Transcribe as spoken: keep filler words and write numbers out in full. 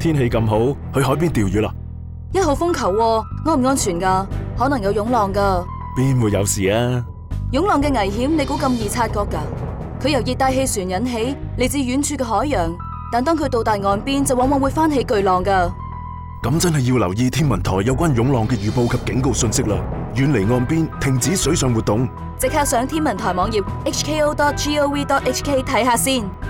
天氣咁好，去海邊釣魚啦！ 一號風球喎，安唔安全㗎？可能有湧浪㗎。 邊會有事啊？ 湧浪嘅危險，你估咁易察覺㗎？佢由熱帶氣旋引起，嚟自遠處嘅海洋，但當佢到達岸邊，就往往會翻起巨浪㗎。 咁真係要留意天文台有關湧浪嘅預報及警告信息啦！遠離岸邊，停止水上活動。 即刻上天文台網頁 h k o dot gov dot h k 睇下先。